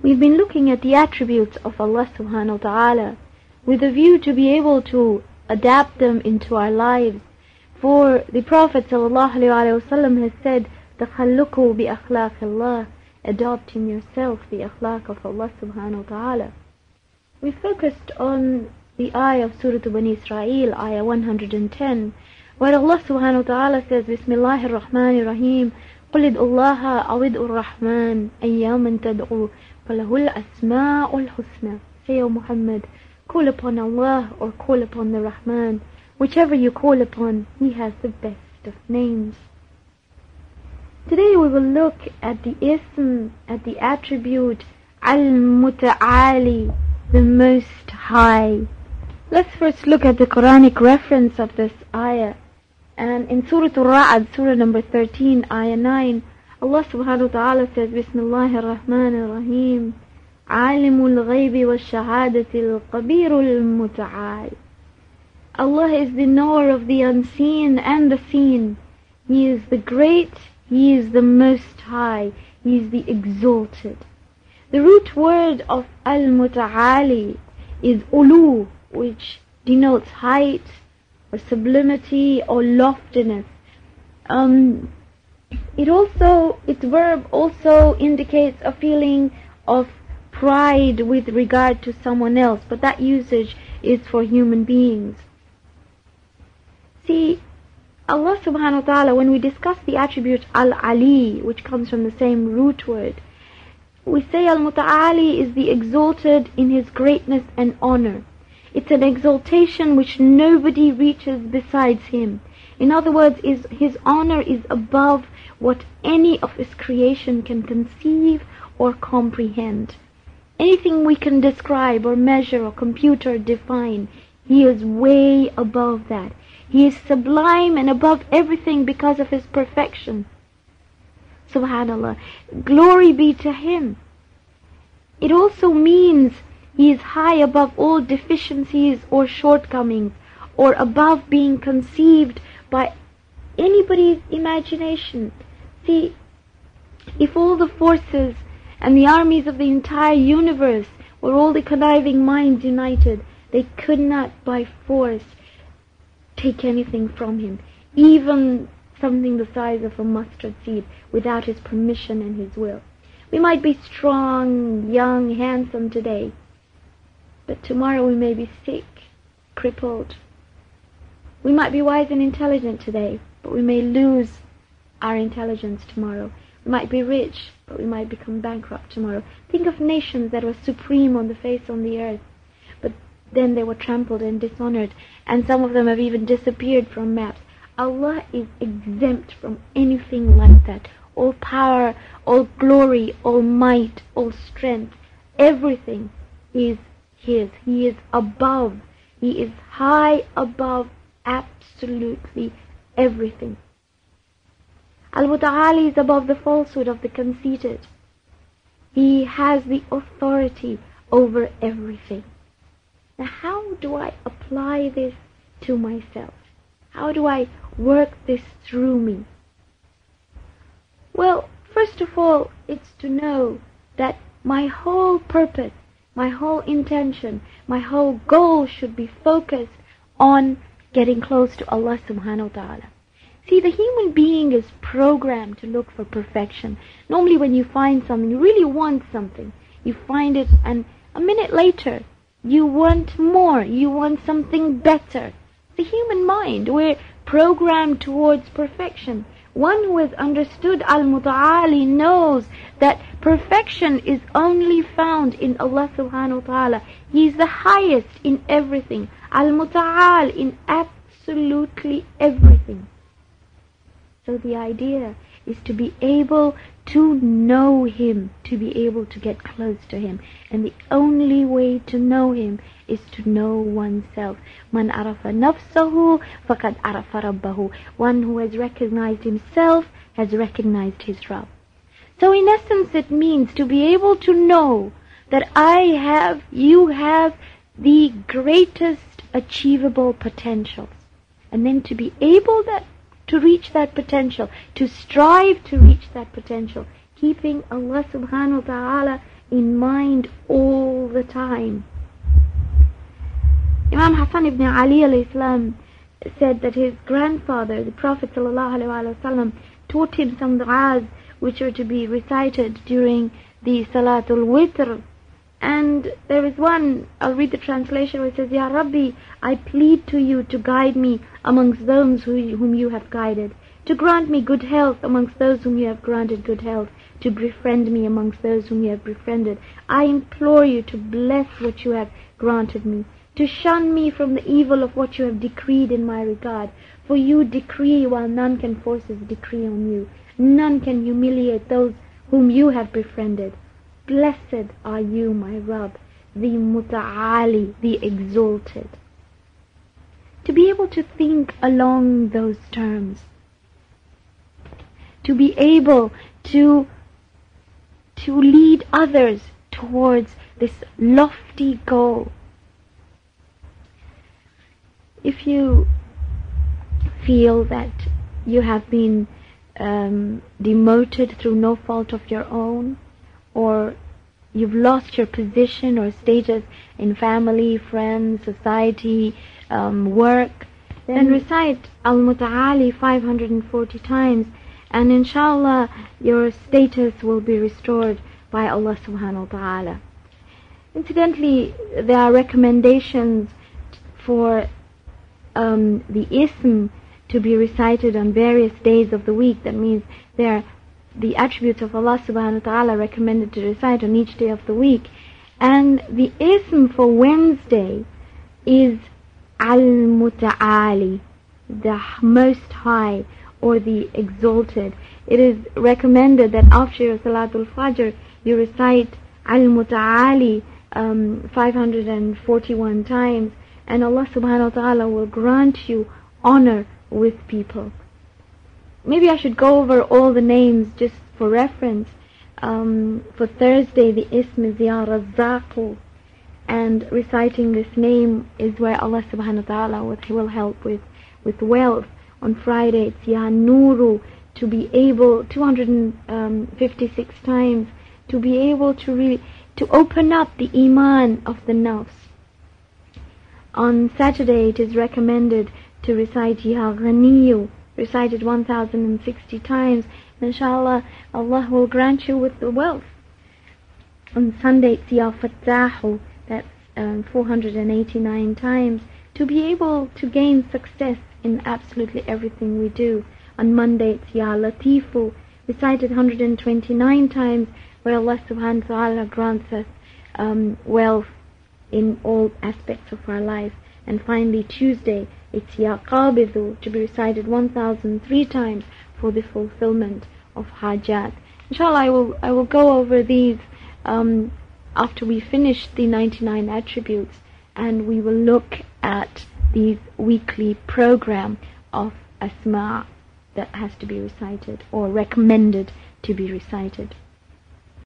We've been looking at the attributes of Allah subhanahu wa ta'ala with a view to be able to adapt them into our lives. For the Prophet sallallahu alaihi wasallam has said, تَخَلُّقُوا بِأَخْلَاقِ اللَّهِ, adopt in yourself the akhlaq of Allah subhanahu wa ta'ala. We focused on the ayah of Surah Bani Israel, ayah 110, where Allah subhanahu wa ta'ala says, Bismillahir Rahmanir Rahim, قُلِ ادْعُوا اللَّهَ أَوِ ادْعُوا الرَّحْمَنَ أَيَّامًا تَدْعُوا فَلَهُ الْأَسْمَاءُ الْحُسْنَى. Say, O Muhammad, call upon Allah or call upon the Rahman. Whichever you call upon, He has the best of names. Today we will look at the ism, at the attribute Al-Muta'ali, the Most High. Let's first look at the Quranic reference of this ayah. And in Surah Al-Ra'd, Surah number 13, ayah 9, Allah subhanahu wa ta'ala says, Bismillahir Rahmanir Rahim, Alimul Ghaybi wa Shahadatil Qabirul Muta'al. Allah is the knower of the unseen and the seen. He is the great, He is the Most High, He is the exalted. The root word of Al-Muta'ali is ulu, which denotes height or sublimity or loftiness. Its verb also indicates a feeling of pride with regard to someone else, but that usage is for human beings. See, Allah subhanahu wa ta'ala, when we discuss the attribute Al-Ali, which comes from the same root word, we say Al-Muta'ali is the exalted in His greatness and honor. It's an exaltation which nobody reaches besides Him. In other words, His honor is above what any of His creation can conceive or comprehend. Anything we can describe or measure or compute or define, He is way above that. He is sublime and above everything because of His perfection. Subhanallah. Glory be to Him. It also means He is high above all deficiencies or shortcomings, or above being conceived by anybody's imagination. See, if all the forces and the armies of the entire universe were all the conniving minds united, they could not by force take anything from Him, even something the size of a mustard seed, without His permission and His will. We might be strong, young, handsome today, but tomorrow we may be sick, crippled. We might be wise and intelligent today, but we may lose our intelligence tomorrow. We might be rich, but we might become bankrupt tomorrow. Think of nations that were supreme on the face of the earth, but then they were trampled and dishonored, and some of them have even disappeared from maps. Allah is exempt from anything like that. All power, all glory, all might, all strength, everything is His. He is above. He is high above absolutely everything. Al-Muta'ali is above the falsehood of the conceited. He has the authority over everything. Now, how do I apply this to myself? How do I work this through me? Well, first of all, it's to know that my whole purpose, my whole intention, my whole goal should be focused on getting close to Allah subhanahu wa ta'ala. See, the human being is programmed to look for perfection. Normally when you find something, you really want something. You find it, and a minute later, you want more. You want something better. The human mind, we're programmed towards perfection. One who has understood Al-Muta'ali knows that perfection is only found in Allah subhanahu wa ta'ala. He is the highest in everything. Al-Muta'al in absolutely everything. So the idea is to be able to know Him, to be able to get close to Him. And the only way to know Him is to know oneself. Man arafa nafsahu faqad arafa rabbahu. One who has recognized himself has recognized his Rabb. So in essence it means to be able to know that you have the greatest achievable potentials. And then to be able to reach that potential, to strive to reach that potential, keeping Allah subhanahu wa ta'ala in mind all the time. Imam Hassan ibn Ali alayhi salam said that his grandfather, the Prophet sallallahu alaihi wasallam, taught him some du'as which are to be recited during the Salatul Witr. And there is one, I'll read the translation, which says, Ya Rabbi, I plead to you to guide me amongst those whom you have guided, to grant me good health amongst those whom you have granted good health, to befriend me amongst those whom you have befriended. I implore you to bless what you have granted me, to shun me from the evil of what you have decreed in my regard. For you decree while none can force his decree on you. None can humiliate those whom you have befriended. Blessed are you, my Rabb, the Muta'ali, the exalted. To be able to think along those terms, to be able to lead others towards this lofty goal. If you feel that you have been demoted through no fault of your own, or you've lost your position or status in family, friends, society, work, then recite Al-Muta'ali 540 times, and inshallah your status will be restored by Allah subhanahu wa ta'ala. Incidentally, there are recommendations for the ism to be recited on various days of the week. That means there are the attributes of Allah subhanahu wa ta'ala recommended to recite on each day of the week. And the ism for Wednesday is Al-Muta'ali, the Most High, or the Exalted. It is recommended that after your Salatul Fajr you recite Al-Muta'ali 541 times, and Allah subhanahu wa ta'ala will grant you honor with people. Maybe I should go over all the names just for reference. For Thursday, the ism is Ya Razzaqu, and reciting this name is where Allah subhanahu wa ta'ala will help with wealth. On Friday, it's Ya Nuru, to be able 256 times, to be able to really to open up the iman of the nafs. On Saturday, it is recommended to recite Ya Ghaniyu, recited 1060 times. Inshallah, Allah will grant you with the wealth. On Sunday, it's Ya Fattahu, that's 489 times, to be able to gain success in absolutely everything we do. On Monday, it's Ya Latifu, recited 129 times, where Allah subhanahu wa ta'ala grants us wealth in all aspects of our life. And finally, Tuesday, it's Ya Qabidhu, to be recited 1003 times for the fulfillment of hajat. Inshallah, I will go over these after we finish the 99 attributes, and we will look at the weekly program of Asma that has to be recited or recommended to be recited.